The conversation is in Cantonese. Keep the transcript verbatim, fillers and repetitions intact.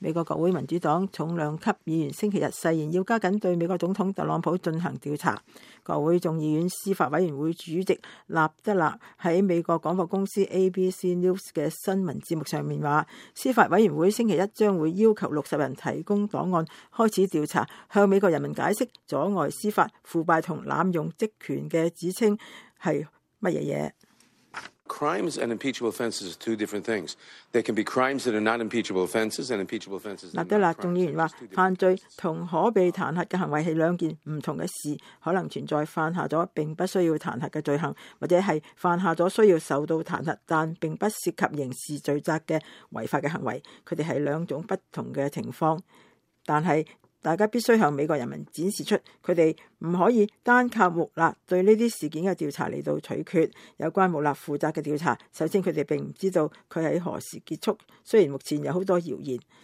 美國國會民主黨重量級議員星期日誓言要加緊對美國總統特朗普進行調查。國會眾議院司法委員會主席納德勒喺美國廣播公司 A B C News 嘅新聞節目上面話，司法委員會星期一將會要求六十人提供檔案，開始調查，向美國人民解釋阻礙司法、腐敗同濫用職權嘅指稱係乜嘢嘢。 Crimes and impeachable offenses are two different things. There can be crimes that are not impeachable offenses and impeachable offenses. 納德勒眾議員話，犯罪同可被彈劾嘅行為係兩件唔同嘅事，可能存在犯下咗並不需要彈劾嘅罪行，或者係犯下咗需要受到彈劾但並不涉及刑事罪責嘅違法嘅行為。佢哋係兩種不同嘅情況，但係大家必須向美國人民展示出，佢哋唔可以單靠穆勒對呢啲事件嘅調查嚟到取決。有關穆勒負責嘅調查，首先佢哋並唔知道佢喺何時結束，雖然目前有好多謠言。